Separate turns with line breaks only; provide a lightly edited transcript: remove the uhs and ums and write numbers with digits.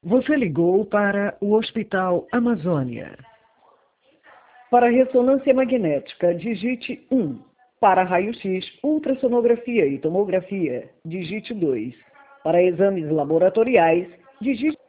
Você ligou para o Hospital Amazônia. Para ressonância magnética, digite 1. Para raio-x, ultrassonografia e tomografia, digite 2. Para exames laboratoriais, digite